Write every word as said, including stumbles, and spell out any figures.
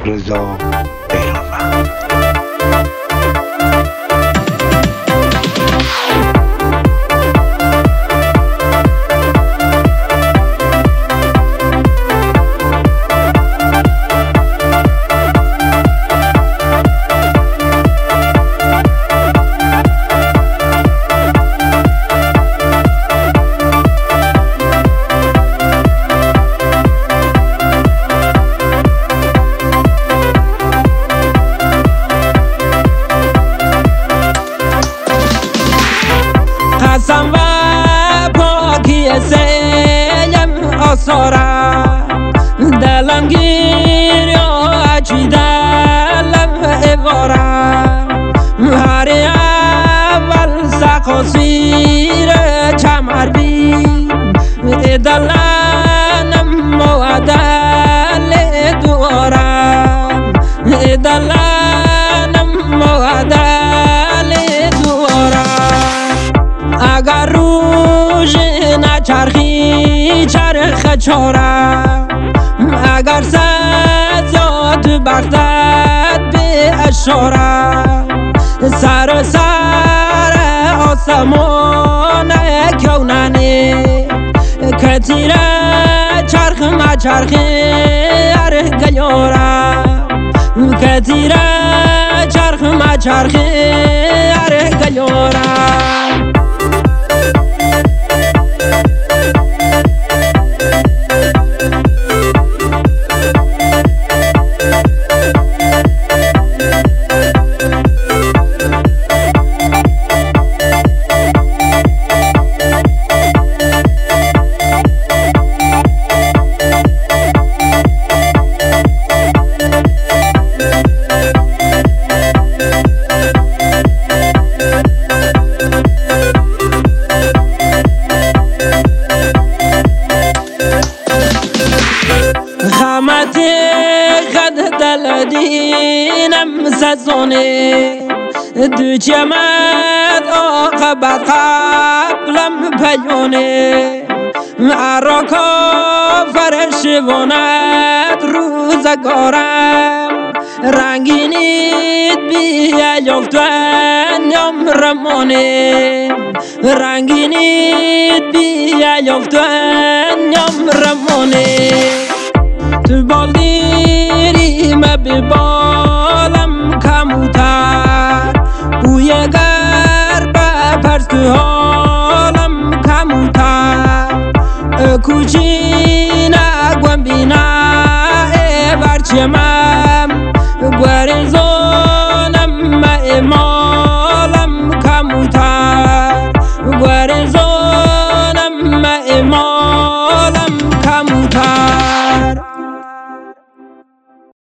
رضا بیرانوند. قسم و پاکی سیم آسارم دلم گیر یا اچی دلم ایوارم هر اول سقا سیر چمر بیم دلنم معدل دوارم دلنم معدل دوارم اگر روز نچرخی چرخ چارم اگر سزاد بختت به اشارم سر سر آسمان کوننی کتیره چرخ مچرخی اره گیارم کتیره چرخ مچرخی اره گیارم خامت خد دل دینم سزونه دو چمد آقابت قبلم پیونه عراقا فرشوانت روزگارم رنگینید بیا یافتن یم رمانه رنگینید بیا یافتن یم رمانه تو بالدیریم به بالم کموتر بوی گربه پرست تو حالم کموتر کوچی نگوم بینا برچه من